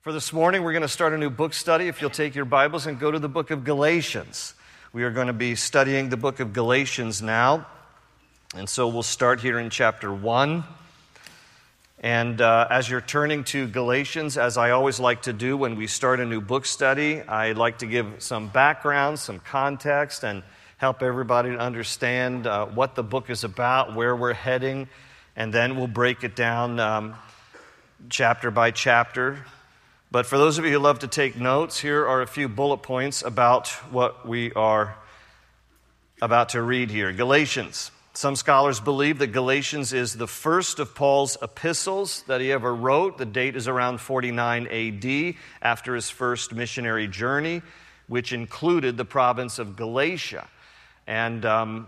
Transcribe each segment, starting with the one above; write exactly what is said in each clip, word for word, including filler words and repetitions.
For this morning, we're going to start a new book study. If you'll take your Bibles and go to the book of Galatians. We are going to be studying the book of Galatians now. And so we'll start here in chapter one. And uh, as you're turning to Galatians, as I always like to do when we start a new book study, I like to give some background, some context, and help everybody to understand uh, what the book is about, where we're heading, and then we'll break it down um, chapter by chapter. But for those of you who love to take notes, here are a few bullet points about what we are about to read here. Galatians. Some scholars believe that Galatians is the first of Paul's epistles that he ever wrote. The date is around forty-nine A D, after his first missionary journey, which included the province of Galatia. And um,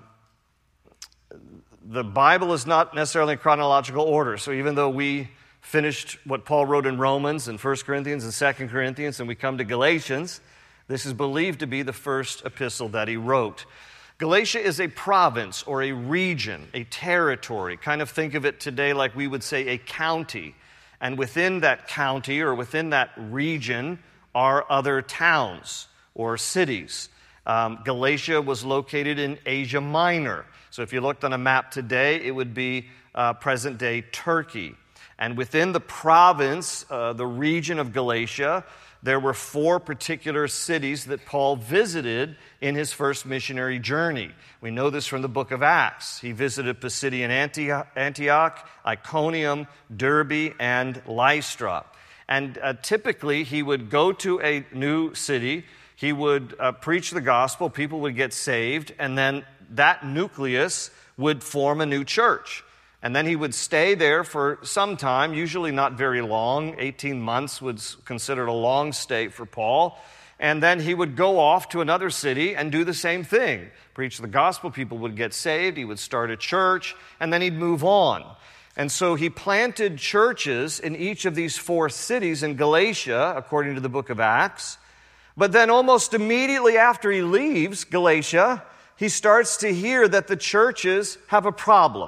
the Bible is not necessarily in chronological order, so even though we finished what Paul wrote in Romans and First Corinthians and Second Corinthians, and we come to Galatians, this is believed to be the first epistle that he wrote. Galatia is a province or a region, a territory. Kind of think of it today like we would say a county. And within that county or within that region are other towns or cities. Um, Galatia was located in Asia Minor. So if you looked on a map today, it would be uh, present-day Turkey. And within the province, uh, the region of Galatia, there were four particular cities that Paul visited in his first missionary journey. We know this from the book of Acts. He visited Pisidian Antioch, Iconium, Derbe, and Lystra. And uh, typically, he would go to a new city, he would uh, preach the gospel, people would get saved, and then that nucleus would form a new church. And then he would stay there for some time, usually not very long. eighteen months was considered a long stay for Paul. And then he would go off to another city and do the same thing. Preach the gospel, people would get saved, he would start a church, and then he'd move on. And so he planted churches in each of these four cities in Galatia, according to the book of Acts. But then almost immediately after he leaves Galatia, he starts to hear that the churches have a problem.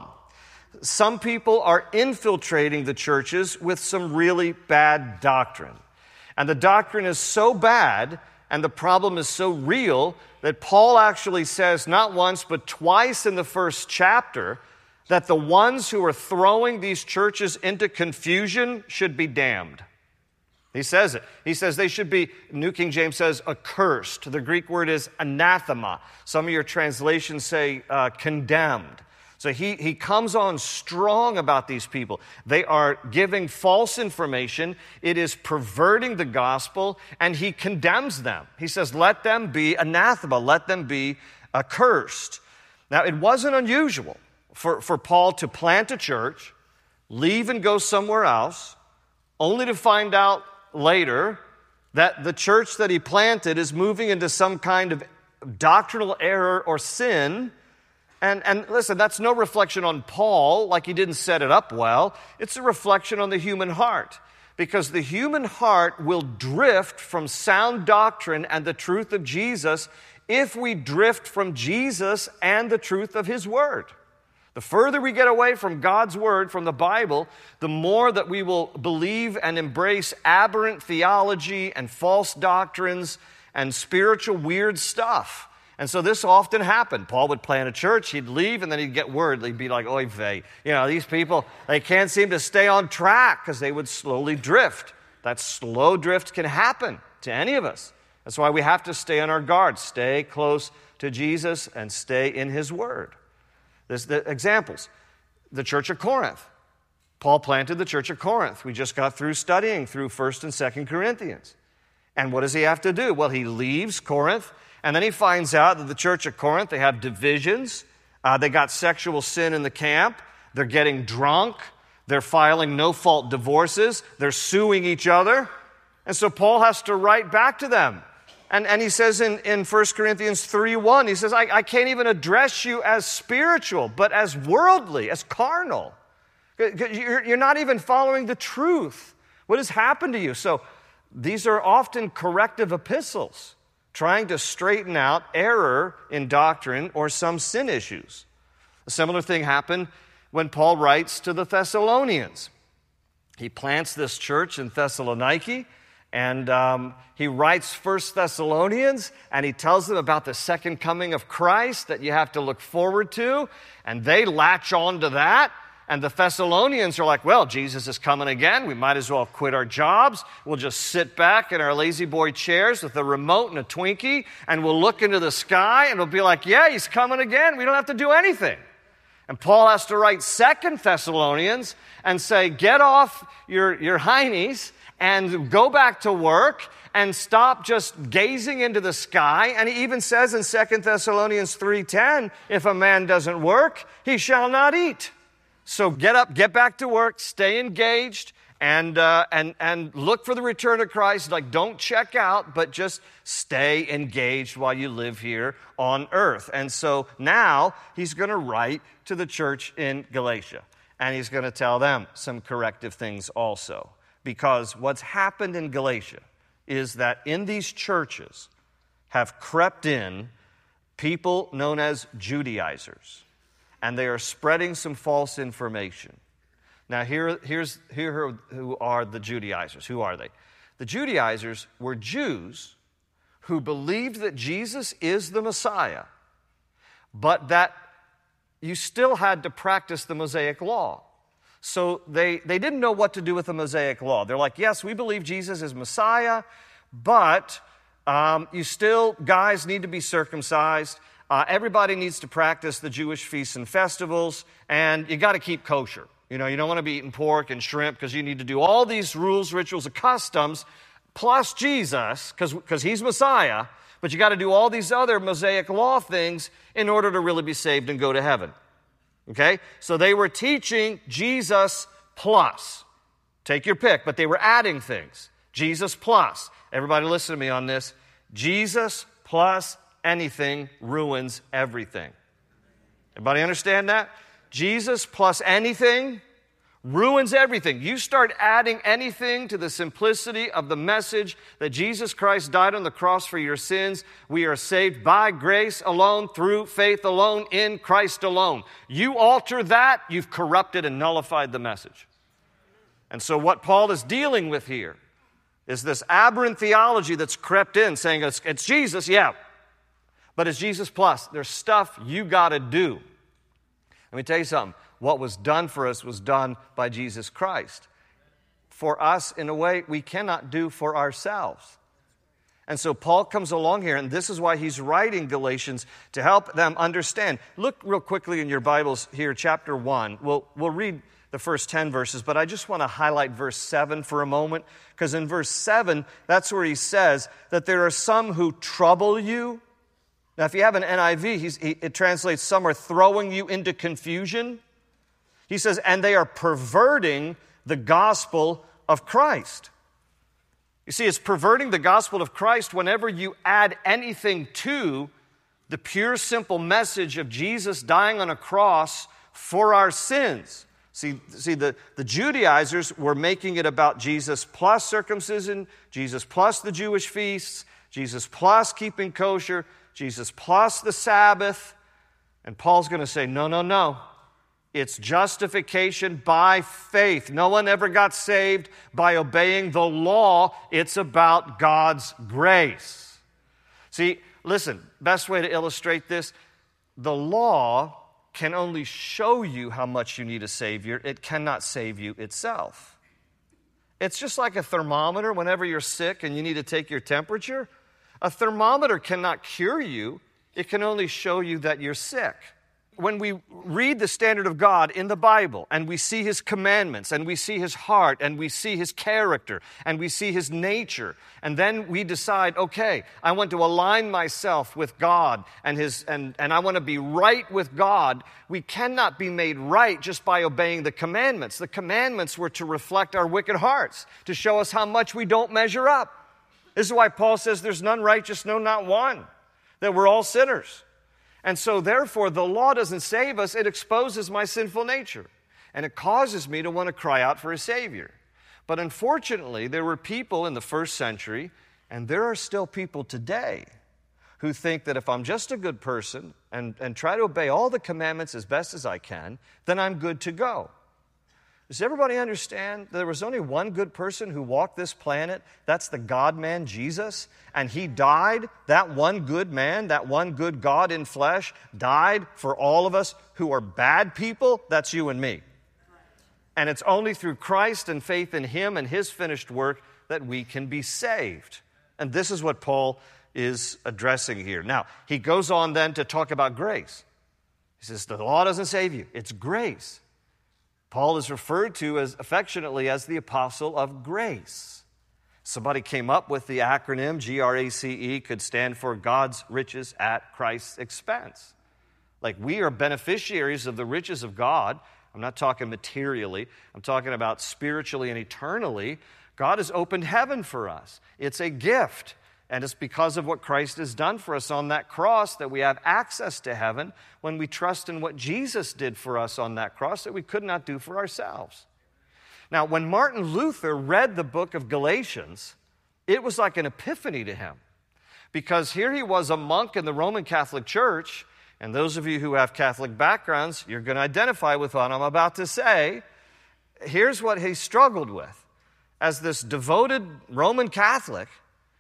Some people are infiltrating the churches with some really bad doctrine. And the doctrine is so bad and the problem is so real that Paul actually says not once but twice in the first chapter that the ones who are throwing these churches into confusion should be damned. He says it. He says they should be, New King James says, accursed. The Greek word is anathema. Some of your translations say uh, condemned. So he, he comes on strong about these people. They are giving false information. It is perverting the gospel, and he condemns them. He says, let them be anathema. Let them be accursed. Now, it wasn't unusual for, for Paul to plant a church, leave and go somewhere else, only to find out later that the church that he planted is moving into some kind of doctrinal error or sin. And, and listen, that's no reflection on Paul, like he didn't set it up well. It's a reflection on the human heart. Because the human heart will drift from sound doctrine and the truth of Jesus if we drift from Jesus and the truth of His Word. The further we get away from God's Word, from the Bible, the more that we will believe and embrace aberrant theology and false doctrines and spiritual weird stuff. And so this often happened. Paul would plant a church, he'd leave, and then he'd get word. He'd be like, oy vey. You know, these people, they can't seem to stay on track because they would slowly drift. That slow drift can happen to any of us. That's why we have to stay on our guard, stay close to Jesus, and stay in His Word. There's the examples. The church of Corinth. Paul planted the church of Corinth. We just got through studying through First and Second Corinthians. And what does he have to do? Well, he leaves Corinth, and then he finds out that the church of Corinth, they have divisions. Uh, they got sexual sin in the camp. They're getting drunk. They're filing no-fault divorces. They're suing each other. And so Paul has to write back to them. And, and he says in, in First Corinthians three one, he says, I, I can't even address you as spiritual, but as worldly, as carnal. You're, you're not even following the truth. What has happened to you? So these are often corrective epistles, trying to straighten out error in doctrine or some sin issues. A similar thing happened when Paul writes to the Thessalonians. He plants this church in Thessaloniki, And um, he writes First Thessalonians, and he tells them about the second coming of Christ that you have to look forward to. And they latch on to that. And the Thessalonians are like, well, Jesus is coming again. We might as well quit our jobs. We'll just sit back in our lazy boy chairs with a remote and a Twinkie, and we'll look into the sky, and we'll be like, yeah, he's coming again. We don't have to do anything. And Paul has to write Second Thessalonians and say, get off your, your heinies and go back to work and stop just gazing into the sky. And he even says in Second Thessalonians three ten, if a man doesn't work, he shall not eat. So get up, get back to work, stay engaged, and uh, and and look for the return of Christ. Like, don't check out, but just stay engaged while you live here on earth. And so now he's going to write to the church in Galatia, and he's going to tell them some corrective things also. Because what's happened in Galatia is that in these churches have crept in people known as Judaizers, and they are spreading some false information. Now, here, here's, here who are the Judaizers. Who are they? The Judaizers were Jews who believed that Jesus is the Messiah, but that you still had to practice the Mosaic law. So they, they didn't know what to do with the Mosaic law. They're like, yes, we believe Jesus is Messiah, but um, you still, guys, need to be circumcised. Uh, everybody needs to practice the Jewish feasts and festivals, and you got to keep kosher. You know, you don't want to be eating pork and shrimp because you need to do all these rules, rituals, and customs, plus Jesus, because he's Messiah, but you got to do all these other Mosaic law things in order to really be saved and go to heaven. Okay? So they were teaching Jesus plus. Take your pick, but they were adding things. Jesus plus. Everybody listen to me on this. Jesus plus anything ruins everything. Everybody understand that? Jesus plus anything ruins everything. You start adding anything to the simplicity of the message that Jesus Christ died on the cross for your sins. We are saved by grace alone, through faith alone, in Christ alone. You alter that, you've corrupted and nullified the message. And so what Paul is dealing with here is this aberrant theology that's crept in, saying it's, it's Jesus, yeah, but it's Jesus plus. There's stuff you got to do. Let me tell you something. What was done for us was done by Jesus Christ. For us, in a way, we cannot do for ourselves. And so Paul comes along here, and this is why he's writing Galatians, to help them understand. Look real quickly in your Bibles here, chapter one. We'll, we'll read the first ten verses, but I just want to highlight verse seven for a moment, because in verse seven, that's where he says that there are some who trouble you. Now, if you have an N I V, he's, he, it translates, some are throwing you into confusion. He says, and they are perverting the gospel of Christ. You see, it's perverting the gospel of Christ whenever you add anything to the pure, simple message of Jesus dying on a cross for our sins. See, see the, the Judaizers were making it about Jesus plus circumcision, Jesus plus the Jewish feasts, Jesus plus keeping kosher, Jesus plus the Sabbath. And Paul's going to say, no, no, no. It's justification by faith. No one ever got saved by obeying the law. It's about God's grace. See, listen, best way to illustrate this, the law can only show you how much you need a Savior. It cannot save you itself. It's just like a thermometer whenever you're sick and you need to take your temperature. A thermometer cannot cure you. It can only show you that you're sick. When we read the standard of God in the Bible and we see His commandments and we see His heart and we see His character and we see His nature, and then we decide, okay, I want to align myself with God and His and, and I want to be right with God, we cannot be made right just by obeying the commandments. The commandments were to reflect our wicked hearts, to show us how much we don't measure up. This is why Paul says there's none righteous, no, not one, that we're all sinners. And so, therefore, the law doesn't save us. It exposes my sinful nature. And it causes me to want to cry out for a Savior. But unfortunately, there were people in the first century, and there are still people today, who think that if I'm just a good person and, and try to obey all the commandments as best as I can, then I'm good to go. Does everybody understand there was only one good person who walked this planet? That's the God-man, Jesus. And he died, that one good man, that one good God in flesh, died for all of us who are bad people. That's you and me. And it's only through Christ and faith in him and his finished work that we can be saved. And this is what Paul is addressing here. Now, he goes on then to talk about grace. He says, the law doesn't save you. It's grace. Paul is referred to as affectionately as the apostle of grace. Somebody came up with the acronym G R A C E, could stand for God's riches at Christ's expense. Like we are beneficiaries of the riches of God. I'm not talking materially. I'm talking about spiritually and eternally. God has opened heaven for us. It's a gift. And it's because of what Christ has done for us on that cross that we have access to heaven when we trust in what Jesus did for us on that cross that we could not do for ourselves. Now, when Martin Luther read the book of Galatians, it was like an epiphany to him. Because here he was, a monk in the Roman Catholic Church, and those of you who have Catholic backgrounds, you're going to identify with what I'm about to say. Here's what he struggled with. As this devoted Roman Catholic,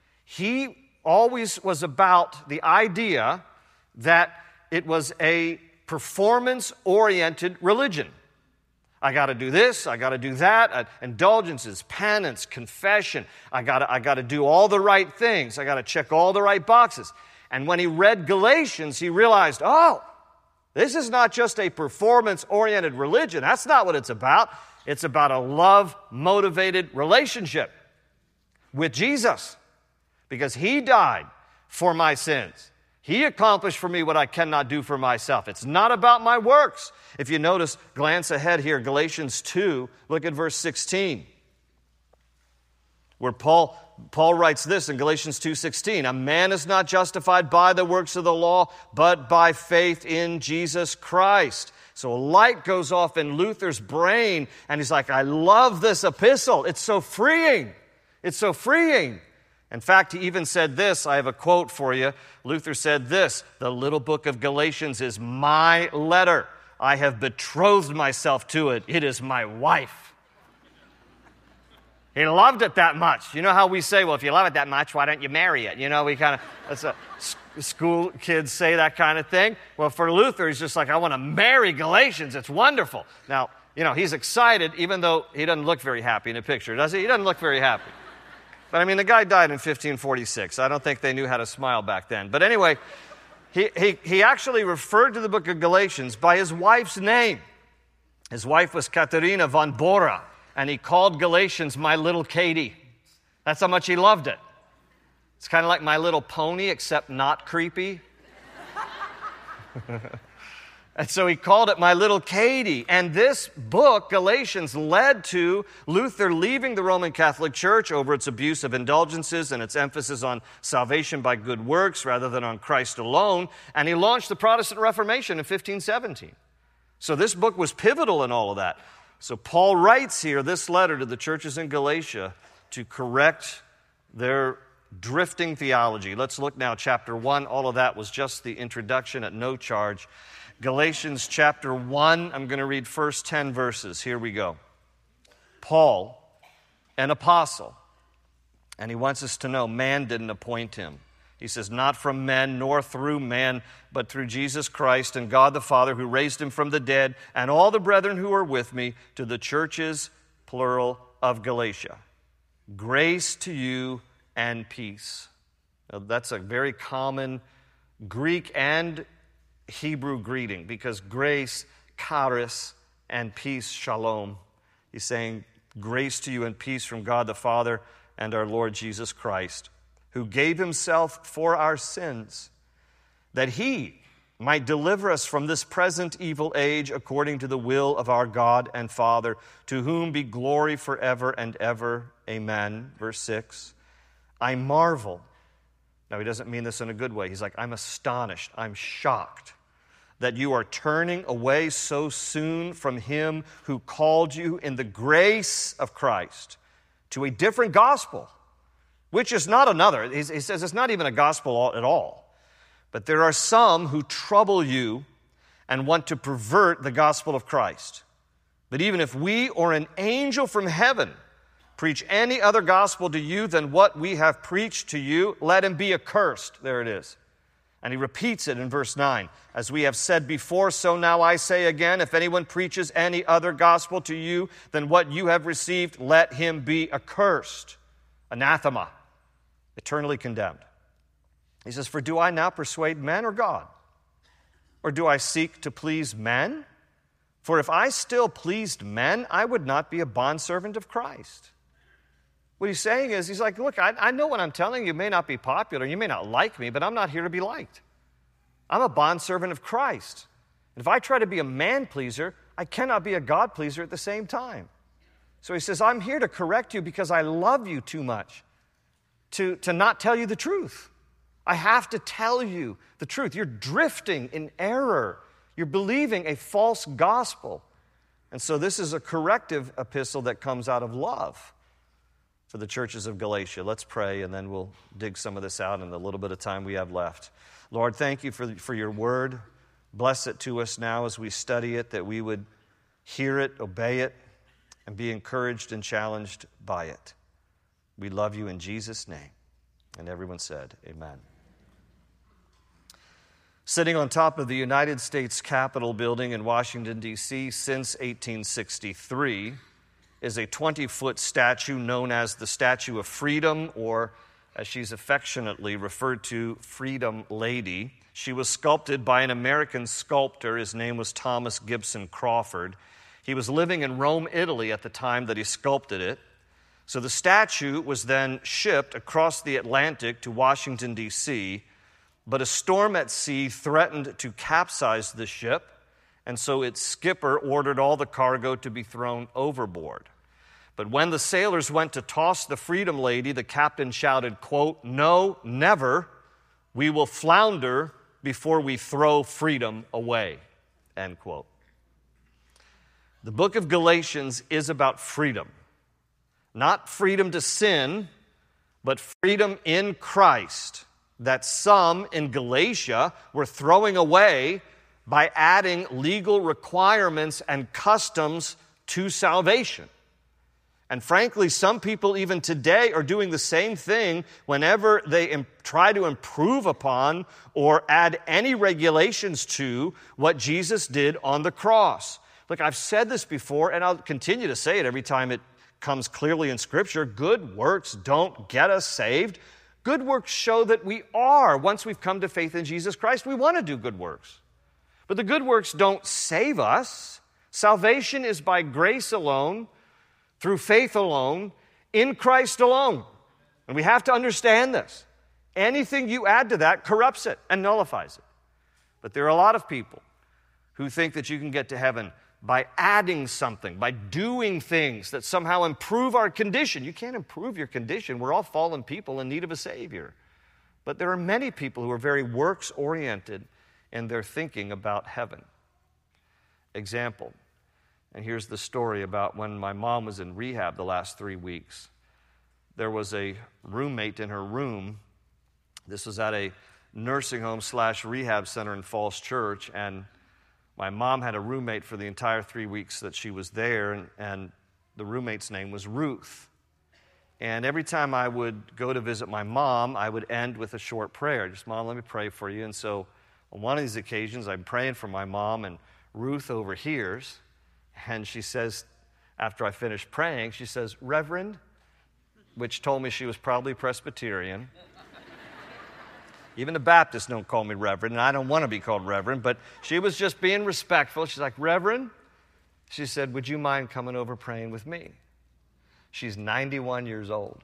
he always was about the idea that it was a performance-oriented religion. I got to do this, I got to do that, uh, indulgences, penance, confession. I got to I got to do all the right things. I got to check all the right boxes. And when he read Galatians, he realized, oh, this is not just a performance-oriented religion. That's not what it's about. It's about a love-motivated relationship with Jesus. Because he died for my sins. He accomplished for me what I cannot do for myself. It's not about my works. If you notice, glance ahead here, Galatians two, look at verse sixteen. Where Paul, Paul writes this in Galatians two sixteen, a man is not justified by the works of the law, but by faith in Jesus Christ. So a light goes off in Luther's brain, and he's like, I love this epistle. It's so freeing. It's so freeing. In fact, he even said this. I have a quote for you. Luther said this, the little book of Galatians is my letter. I have betrothed myself to it. It is my wife. He loved it that much. You know how we say, well, if you love it that much, why don't you marry it? You know, we kind of, that's a, school kids say that kind of thing. Well, for Luther, he's just like, I want to marry Galatians. It's wonderful. Now, you know, he's excited even though he doesn't look very happy in a picture, does he? He doesn't look very happy. But I mean, the guy died in fifteen forty-six. I don't think they knew how to smile back then. But anyway, he, he, he actually referred to the book of Galatians by his wife's name. His wife was Katharina von Bora, and he called Galatians My Little Katie. That's how much he loved it. It's kind of like My Little Pony, except not creepy. And so he called it My Little Katie. And this book, Galatians, led to Luther leaving the Roman Catholic Church over its abuse of indulgences and its emphasis on salvation by good works rather than on Christ alone. And he launched the Protestant Reformation in fifteen seventeen. So this book was pivotal in all of that. So Paul writes here this letter to the churches in Galatia to correct their drifting theology. Let's look now, chapter one. All of that was just the introduction at no charge. Galatians chapter one, I'm going to read first ten verses. Here we go. Paul, an apostle, and he wants us to know man didn't appoint him. He says, not from men nor through men, but through Jesus Christ and God the Father who raised him from the dead, and all the brethren who are with me, to the churches, plural, of Galatia. Grace to you and peace. Now, that's a very common Greek and Hebrew greeting, because grace, charis, and peace, shalom. He's saying grace to you and peace from God the Father and our Lord Jesus Christ, who gave himself for our sins, that he might deliver us from this present evil age according to the will of our God and Father, to whom be glory forever and ever. Amen. Verse six, I marvel. Now, he doesn't mean this in a good way. He's like, I'm astonished, I'm shocked that you are turning away so soon from him who called you in the grace of Christ to a different gospel, which is not another. He says it's not even a gospel at all. But there are some who trouble you and want to pervert the gospel of Christ. But even if we or an angel from heaven preach any other gospel to you than what we have preached to you, let him be accursed." There it is. And he repeats it in verse nine. "As we have said before, so now I say again, if anyone preaches any other gospel to you than what you have received, let him be accursed." Anathema, eternally condemned. He says, "For do I now persuade men or God? Or do I seek to please men? For if I still pleased men, I would not be a bondservant of Christ." What he's saying is, he's like, look, I, I know what I'm telling you may not be popular, you may not like me, but I'm not here to be liked. I'm a bondservant of Christ. And if I try to be a man-pleaser, I cannot be a God-pleaser at the same time. So he says, I'm here to correct you because I love you too much to, to not tell you the truth. I have to tell you the truth. You're drifting in error. You're believing a false gospel. And so this is a corrective epistle that comes out of love for the churches of Galatia. Let's pray, and then we'll dig some of this out in the little bit of time we have left. Lord, thank you for, for your word. Bless it to us now as we study it, that we would hear it, obey it, and be encouraged and challenged by it. We love you in Jesus' name. And everyone said, amen. Sitting on top of the United States Capitol building in Washington, D C since eighteen sixty-three is a twenty-foot statue known as the Statue of Freedom, or as she's affectionately referred to, Freedom Lady. She was sculpted by an American sculptor. His name was Thomas Gibson Crawford. He was living in Rome, Italy at the time that he sculpted it. So the statue was then shipped across the Atlantic to Washington, D C, but a storm at sea threatened to capsize the ship, and so its skipper ordered all the cargo to be thrown overboard. But when the sailors went to toss the Freedom Lady, the captain shouted, quote, "No, never. We will flounder before we throw freedom away," end quote. The book of Galatians is about freedom. Not freedom to sin, but freedom in Christ that some in Galatia were throwing away by adding legal requirements and customs to salvation. And frankly, some people even today are doing the same thing whenever they imp- try to improve upon or add any regulations to what Jesus did on the cross. Look, I've said this before, and I'll continue to say it every time it comes clearly in Scripture. Good works don't get us saved. Good works show that we are. Once we've come to faith in Jesus Christ, we want to do good works. But the good works don't save us. Salvation is by grace alone, through faith alone, in Christ alone. And we have to understand this. Anything you add to that corrupts it and nullifies it. But there are a lot of people who think that you can get to heaven by adding something, by doing things that somehow improve our condition. You can't improve your condition. We're all fallen people in need of a Savior. But there are many people who are very works-oriented in their thinking about heaven. Example, and here's the story about when my mom was in rehab the last three weeks. There was a roommate in her room. This was at a nursing home slash rehab center in Falls Church, and my mom had a roommate for the entire three weeks that she was there, and, and the roommate's name was Ruth. And every time I would go to visit my mom, I would end with a short prayer. Just, "Mom, let me pray for you." And so on one of these occasions, I'm praying for my mom, and Ruth overhears, and she says, after I finish praying, she says, "Reverend," which told me she was probably Presbyterian. Even the Baptists don't call me Reverend, and I don't want to be called Reverend, but she was just being respectful. She's like, "Reverend," she said, "would you mind coming over praying with me?" She's ninety-one years old.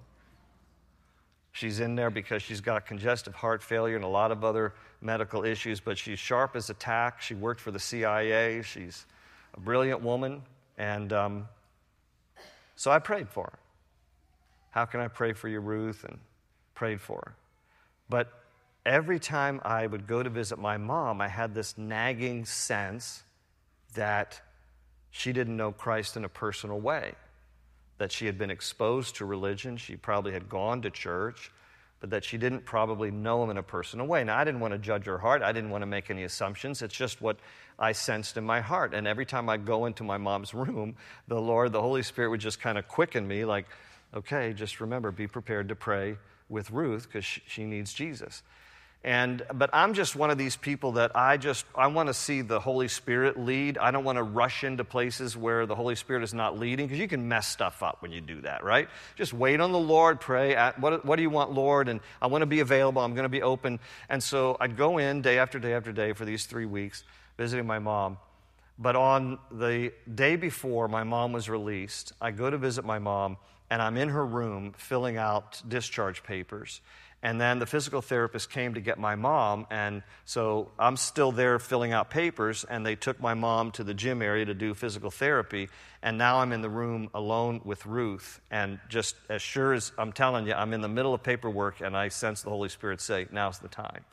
She's in there because she's got congestive heart failure and a lot of other medical issues, but she's sharp as a tack. She worked for the C I A. She's a brilliant woman, and um, so I prayed for her. How can I pray for you, Ruth? And prayed for her. But every time I would go to visit my mom, I had this nagging sense that she didn't know Christ in a personal way, that she had been exposed to religion. She probably had gone to church, but that she didn't probably know him in a personal way. Now, I didn't want to judge her heart. I didn't want to make any assumptions. It's just what I sensed in my heart. And every time I go into my mom's room, the Lord, the Holy Spirit would just kind of quicken me like, okay, just remember, be prepared to pray with Ruth because she needs Jesus. And but I'm just one of these people that I just, I want to see the Holy Spirit lead. I don't want to rush into places where the Holy Spirit is not leading, because you can mess stuff up when you do that, right? Just wait on the Lord, pray. What, what do you want, Lord? And I want to be available. I'm going to be open. And so I'd go in day after day after day for these three weeks visiting my mom. But on the day before my mom was released, I go to visit my mom, and I'm in her room filling out discharge papers. And then the physical therapist came to get my mom, and so I'm still there filling out papers, and they took my mom to the gym area to do physical therapy, and now I'm in the room alone with Ruth, and just as sure as I'm telling you, I'm in the middle of paperwork, and I sense the Holy Spirit say, now's the time.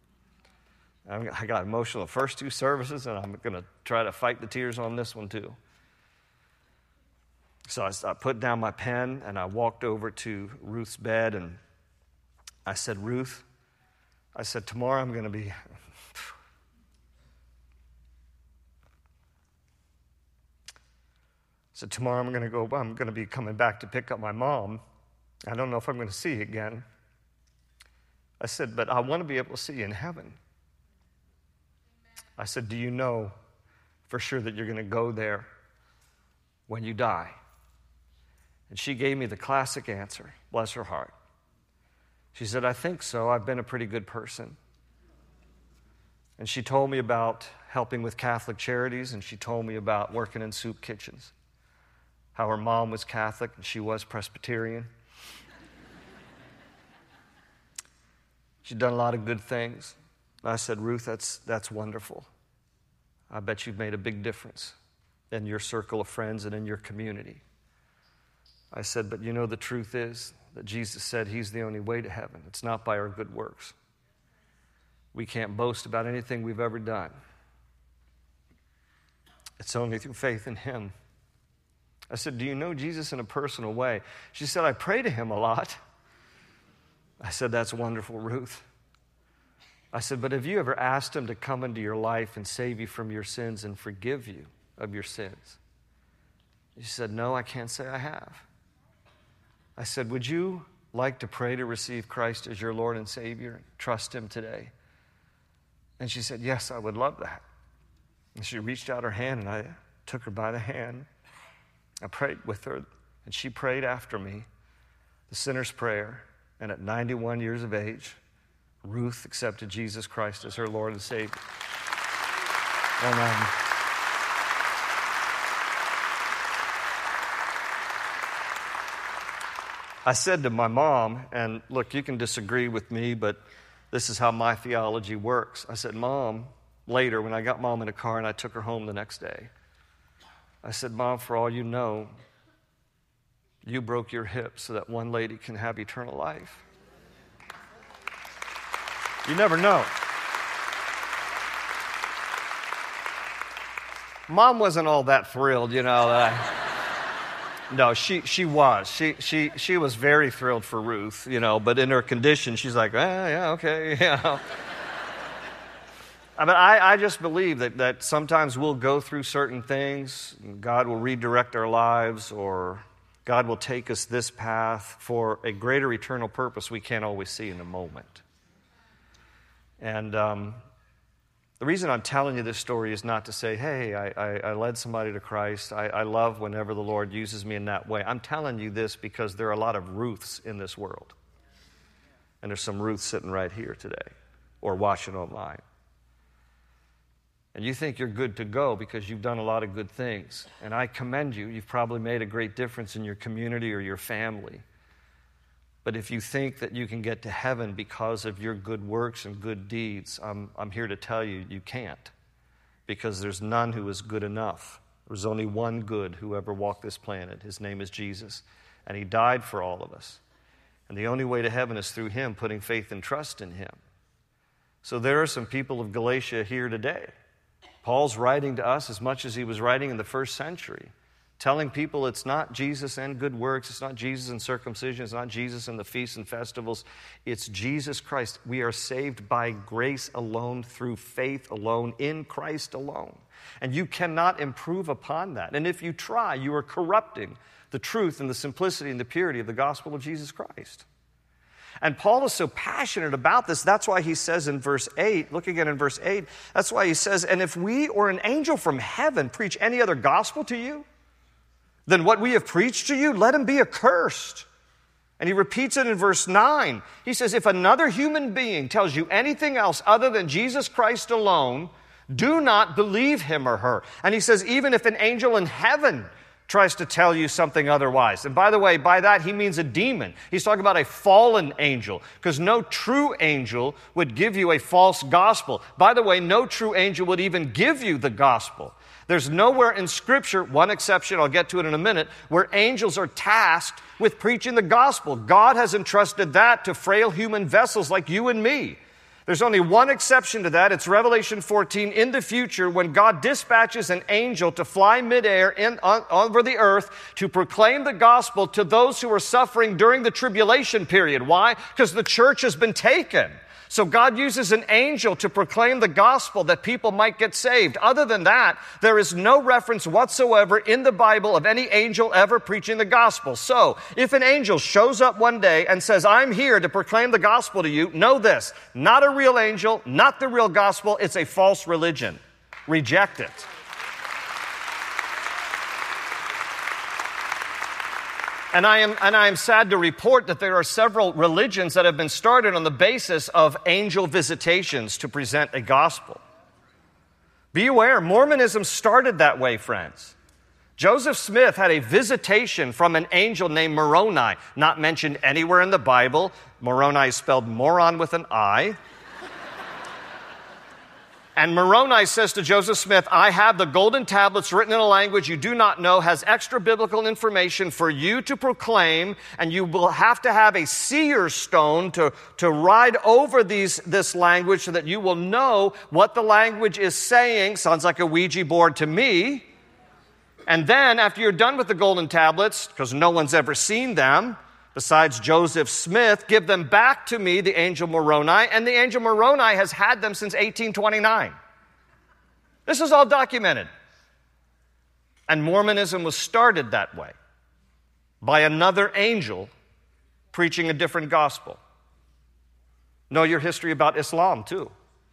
I got emotional the first two services, and I'm going to try to fight the tears on this one too. So I, I put down my pen, and I walked over to Ruth's bed, and I said, Ruth, I said, tomorrow I'm going to be, I said, tomorrow I'm going to go, I'm going to be coming back to pick up my mom. I don't know if I'm going to see you again. I said, but I want to be able to see you in heaven. I said, do you know for sure that you're going to go there when you die? And she gave me the classic answer, bless her heart. She said, I think so. I've been a pretty good person. And she told me about helping with Catholic charities, and she told me about working in soup kitchens, how her mom was Catholic and she was Presbyterian. She'd done a lot of good things. I said, Ruth, that's, that's wonderful. I bet you've made a big difference in your circle of friends and in your community. I said, but you know, the truth is that Jesus said he's the only way to heaven. It's not by our good works. We can't boast about anything we've ever done. It's only through faith in him. I said, do you know Jesus in a personal way? She said, I pray to him a lot. I said, that's wonderful, Ruth. I said, but have you ever asked him to come into your life and save you from your sins and forgive you of your sins? She said, no, I can't say I have. I said, would you like to pray to receive Christ as your Lord and Savior and trust him today? And she said, yes, I would love that. And she reached out her hand, and I took her by the hand. I prayed with her, and she prayed after me the sinner's prayer. And at ninety-one years of age, Ruth accepted Jesus Christ as her Lord and Savior. And um, I said to my mom, and look, you can disagree with me, but this is how my theology works. I said, Mom, later when I got Mom in a car and I took her home the next day, I said, Mom, for all you know, you broke your hip so that one lady can have eternal life. You never know. Mom wasn't all that thrilled, you know. That I, no, she she was. She she she was very thrilled for Ruth, you know. But in her condition, she's like, ah, yeah, okay, you know. I mean, I, I just believe that that sometimes we'll go through certain things. God will redirect our lives, or God will take us this path for a greater eternal purpose we can't always see in the moment. And um, the reason I'm telling you this story is not to say, hey, I, I, I led somebody to Christ. I, I love whenever the Lord uses me in that way. I'm telling you this because there are a lot of Ruths in this world. And there's some Ruths sitting right here today or watching online. And you think you're good to go because you've done a lot of good things. And I commend you. You've probably made a great difference in your community or your family. But if you think that you can get to heaven because of your good works and good deeds, I'm, I'm here to tell you, you can't. Because there's none who is good enough. There's only one good who ever walked this planet. His name is Jesus. And he died for all of us. And the only way to heaven is through him, putting faith and trust in him. So there are some people of Galatia here today. Paul's writing to us as much as he was writing in the first century, telling people it's not Jesus and good works, it's not Jesus and circumcision, it's not Jesus and the feasts and festivals, it's Jesus Christ. We are saved by grace alone, through faith alone, in Christ alone. And you cannot improve upon that. And if you try, you are corrupting the truth and the simplicity and the purity of the gospel of Jesus Christ. And Paul is so passionate about this. That's why he says in verse eight, look again in verse eight, that's why he says, and if we or an angel from heaven preach any other gospel to you than what we have preached to you, let him be accursed. And he repeats it in verse nine. He says, if another human being tells you anything else other than Jesus Christ alone, do not believe him or her. And he says, even if an angel in heaven tries to tell you something otherwise. And by the way, by that he means a demon. He's talking about a fallen angel, because no true angel would give you a false gospel. By the way, no true angel would even give you the gospel. There's nowhere in Scripture, one exception, I'll get to it in a minute, where angels are tasked with preaching the gospel. God has entrusted that to frail human vessels like you and me. There's only one exception to that. It's Revelation fourteen. In the future, when God dispatches an angel to fly midair in, on, over the earth to proclaim the gospel to those who are suffering during the tribulation period. Why? Because the church has been taken. So God uses an angel to proclaim the gospel that people might get saved. Other than that, there is no reference whatsoever in the Bible of any angel ever preaching the gospel. So if an angel shows up one day and says, I'm here to proclaim the gospel to you, know this, not a real angel, not the real gospel, it's a false religion. Reject it. And I am and I am sad to report that there are several religions that have been started on the basis of angel visitations to present a gospel. Be aware, Mormonism started that way, friends. Joseph Smith had a visitation from an angel named Moroni, not mentioned anywhere in the Bible. Moroni is spelled moron with an I. And Moroni says to Joseph Smith, I have the golden tablets written in a language you do not know, has extra biblical information for you to proclaim, and you will have to have a seer stone to, to ride over these, this language so that you will know what the language is saying. Sounds like a Ouija board to me. And then after you're done with the golden tablets, because no one's ever seen them, besides Joseph Smith, give them back to me, the angel Moroni, and the angel Moroni has had them since eighteen twenty-nine. This is all documented. And Mormonism was started that way, by another angel preaching a different gospel. Know your history about Islam, too.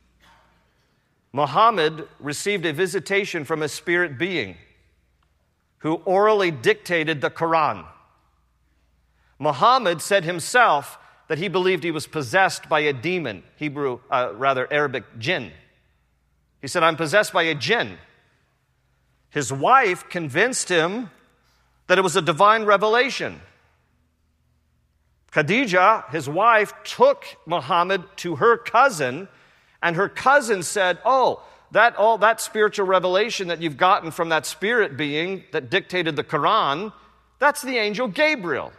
Muhammad received a visitation from a spirit being who orally dictated the Quran. Muhammad said himself that he believed he was possessed by a demon, Hebrew, uh, rather Arabic, jinn. He said, I'm possessed by a jinn. His wife convinced him that it was a divine revelation. Khadijah, his wife, took Muhammad to her cousin, and her cousin said, oh, that all that spiritual revelation that you've gotten from that spirit being that dictated the Quran, that's the angel Gabriel.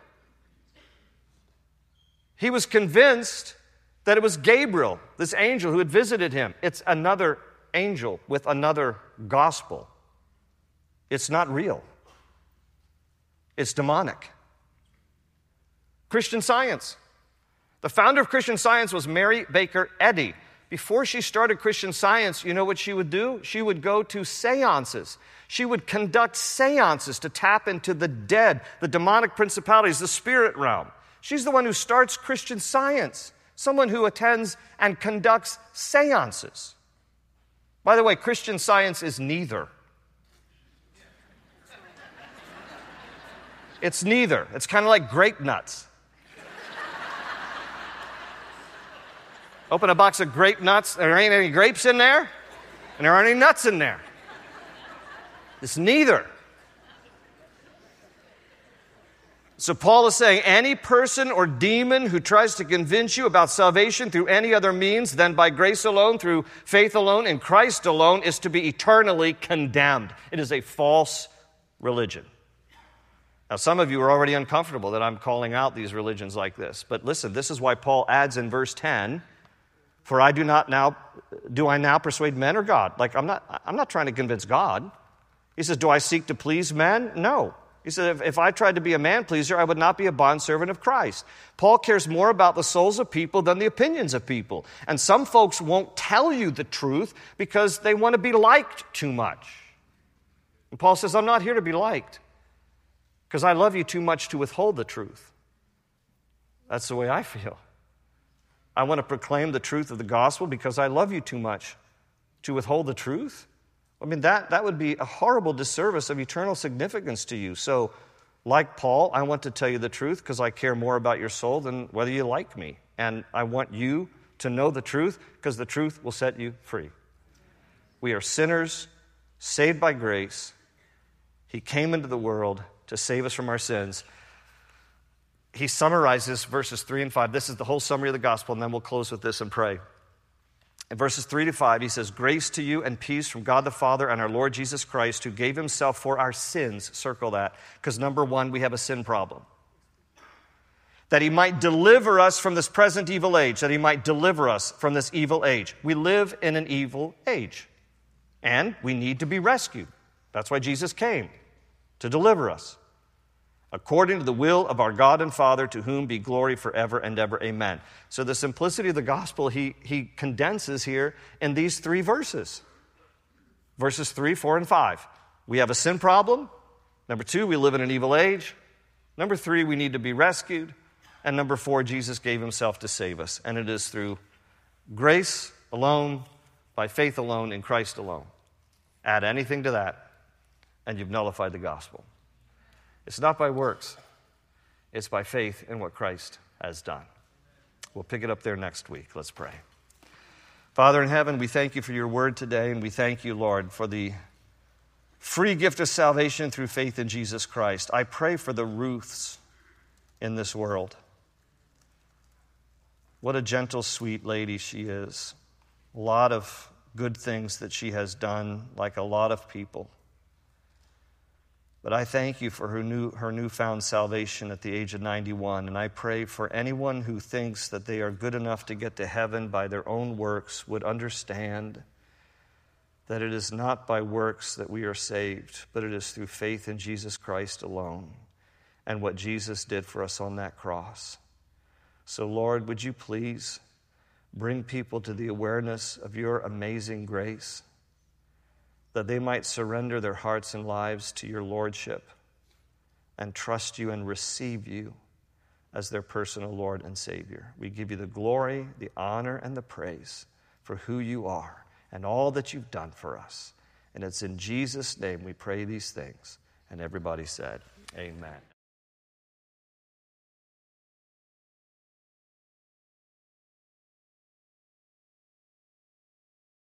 He was convinced that it was Gabriel, this angel who had visited him. It's another angel with another gospel. It's not real. It's demonic. Christian Science. The founder of Christian Science was Mary Baker Eddy. Before she started Christian Science, you know what she would do? She would go to seances. She would conduct seances to tap into the dead, the demonic principalities, the spirit realm. She's the one who starts Christian Science, someone who attends and conducts seances. By the way, Christian Science is neither. It's neither. It's kind of like grape nuts. Open a box of grape nuts. There ain't any grapes in there, and there aren't any nuts in there. It's neither. So Paul is saying any person or demon who tries to convince you about salvation through any other means than by grace alone, through faith alone, in Christ alone, is to be eternally condemned. It is a false religion. Now, some of you are already uncomfortable that I'm calling out these religions like this. But listen, this is why Paul adds in verse ten, for I do not now, do I now persuade men or God? Like, I'm not, I'm not trying to convince God. He says, do I seek to please men? No. He said, if, if I tried to be a man pleaser, I would not be a bondservant of Christ. Paul cares more about the souls of people than the opinions of people. And some folks won't tell you the truth because they want to be liked too much. And Paul says, I'm not here to be liked because I love you too much to withhold the truth. That's the way I feel. I want to proclaim the truth of the gospel because I love you too much to withhold the truth. I mean, that, that would be a horrible disservice of eternal significance to you. So, like Paul, I want to tell you the truth because I care more about your soul than whether you like me. And I want you to know the truth because the truth will set you free. We are sinners, saved by grace. He came into the world to save us from our sins. He summarizes verses three and five. This is the whole summary of the gospel, and then we'll close with this and pray. In verses three to five, he says, grace to you and peace from God the Father and our Lord Jesus Christ, who gave himself for our sins. Circle that, because number one, we have a sin problem. That he might deliver us from this present evil age, that he might deliver us from this evil age. We live in an evil age, and we need to be rescued. That's why Jesus came, to deliver us. According to the will of our God and Father, to whom be glory forever and ever. Amen. So the simplicity of the gospel, he, he condenses here in these three verses. Verses three, four, and five. We have a sin problem. Number two, we live in an evil age. Number three, we need to be rescued. And number four, Jesus gave himself to save us. And it is through grace alone, by faith alone, in Christ alone. Add anything to that, and you've nullified the gospel. It's not by works. It's by faith in what Christ has done. We'll pick it up there next week. Let's pray. Father in heaven, we thank you for your word today, and we thank you, Lord, for the free gift of salvation through faith in Jesus Christ. I pray for the Ruths in this world. What a gentle, sweet lady she is. A lot of good things that she has done, like a lot of people. But I thank you for her new, her newfound salvation at the age of ninety-one, and I pray for anyone who thinks that they are good enough to get to heaven by their own works would understand that it is not by works that we are saved, but it is through faith in Jesus Christ alone and what Jesus did for us on that cross. So, Lord, would you please bring people to the awareness of your amazing grace, that they might surrender their hearts and lives to your lordship and trust you and receive you as their personal Lord and Savior. We give you the glory, the honor, and the praise for who you are and all that you've done for us. And it's in Jesus' name we pray these things. And everybody said, amen.